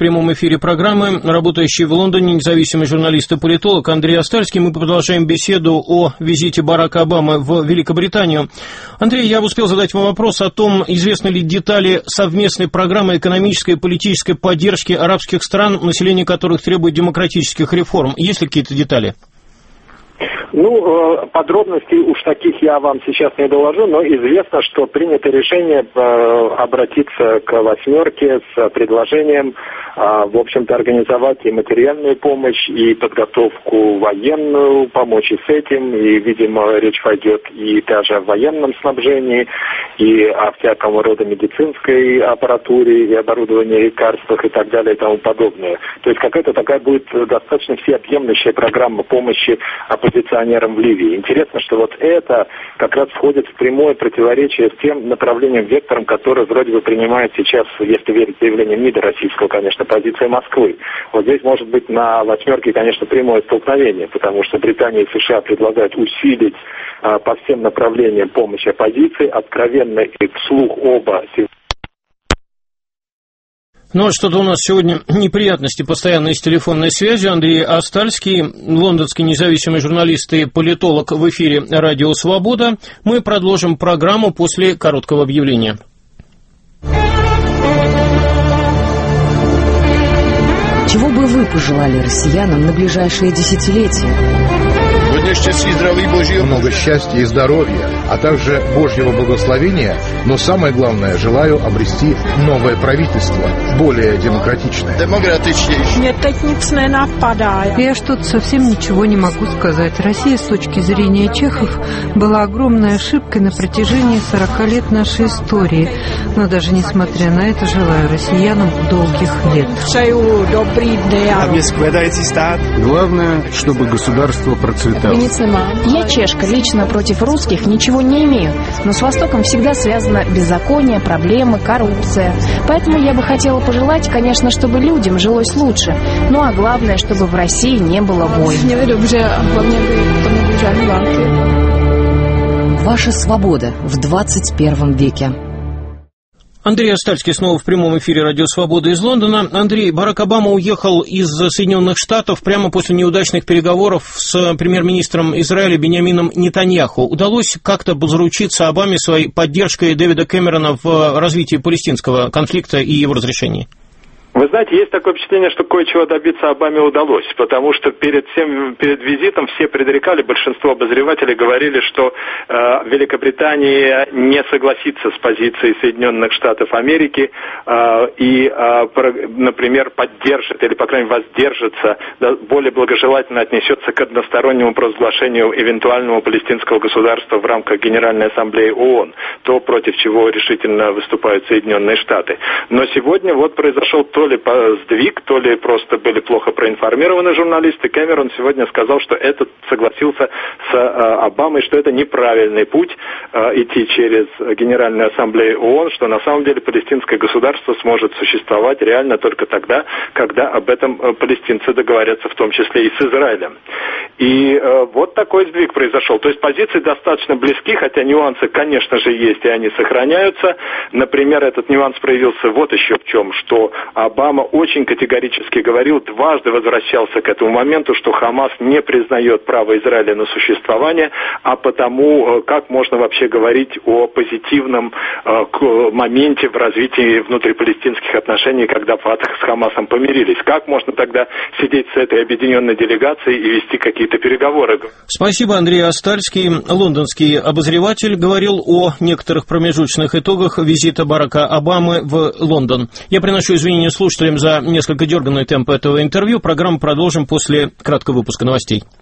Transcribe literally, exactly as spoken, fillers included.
прямом эфире программы работающий в Лондоне независимый журналист и политолог Андрей Астальский. Мы продолжаем беседу о визите Барака Обамы в Великобританию. Андрей, я успел задать вам вопрос о том, известны ли детали совместной программы экономической и политической поддержки арабских стран, население которых требует демократических реформ. Есть ли какие-то детали? Ну, подробностей уж таких я вам сейчас не доложу, но известно, что принято решение обратиться к «восьмерке» с предложением, в общем-то, организовать и материальную помощь, и подготовку военную, помочь и с этим, и, видимо, речь пойдет и даже о военном снабжении, и о всякого рода медицинской аппаратуре, и оборудовании, лекарствах и так далее и тому подобное. То есть какая-то такая будет достаточно всеобъемлющая программа помощи оппозиционерам в Ливии. Интересно, что вот это как раз входит в прямое противоречие с тем направлением, вектором, который вроде бы принимает сейчас, если верить заявлениям МИДа российского, конечно, позиция Москвы. Вот здесь может быть на «восьмерке», конечно, прямое столкновение, потому что Британия и США предлагают усилить а, по всем направлениям помощь оппозиции, откровенно и вслух оба. Ну, вот что-то у нас сегодня неприятности постоянно с телефонной связью. Андрей Астальский, лондонский независимый журналист и политолог в эфире «Радио Свобода». Мы продолжим программу после короткого объявления. Чего бы вы пожелали россиянам на ближайшие десятилетия? Много счастья и здоровья, а также Божьего благословения, но самое главное, желаю обрести новое правительство, более демократичное. Я что-то совсем ничего не могу сказать. Россия с точки зрения чехов была огромной ошибкой на протяжении сорока лет нашей истории. Но даже несмотря на это, желаю россиянам долгих лет. Главное, чтобы государство процветало. Я чешка, лично против русских ничего не имею, но с Востоком всегда связано беззаконие, проблемы, коррупция. Поэтому я бы хотела пожелать, конечно, чтобы людям жилось лучше, ну а главное, чтобы в России не было войн. Ваша свобода в двадцать первом веке. Андрей Астальский снова в прямом эфире «Радио Свобода» из Лондона. Андрей, Барак Обама уехал из Соединенных Штатов прямо после неудачных переговоров с премьер-министром Израиля Биньямином Нетаньяху. Удалось как-то заручиться Обаме своей поддержкой Дэвида Кэмерона в развитии палестинского конфликта и его разрешении? Вы знаете, есть такое впечатление, что кое-чего добиться Обаме удалось, потому что перед всем, перед визитом все предрекали, большинство обозревателей говорили, что э, Великобритания не согласится с позицией Соединенных Штатов Америки э, и, э, про, например, поддержит или, по крайней мере, воздержится, да, более благожелательно отнесется к одностороннему провозглашению эвентуального палестинского государства в рамках Генеральной Ассамблеи ООН, то, против чего решительно выступают Соединенные Штаты. Но сегодня вот произошел то ли сдвиг, то ли просто были плохо проинформированы журналисты. Кэмерон сегодня сказал, что этот согласился с э, Обамой, что это неправильный путь э, идти через Генеральную Ассамблею ООН, что на самом деле палестинское государство сможет существовать реально только тогда, когда об этом э, палестинцы договорятся, в том числе и с Израилем. И э, вот такой сдвиг произошел. То есть позиции достаточно близки, хотя нюансы, конечно же, есть, и они сохраняются. Например, этот нюанс проявился вот еще в чем, что Обама очень категорически говорил, дважды возвращался к этому моменту, что Хамас не признает право Израиля на существование, а потому как можно вообще говорить о позитивном моменте в развитии внутрипалестинских отношений, когда Фатах с Хамасом помирились? Как можно тогда сидеть с этой объединенной делегацией и вести какие-то переговоры? Спасибо, Андрей Астальский, лондонский обозреватель, говорил о некоторых промежуточных итогах визита Барака Обамы в Лондон. Я приношу извинения слушателям за несколько дерганный темп этого интервью. Программу продолжим после краткого выпуска новостей.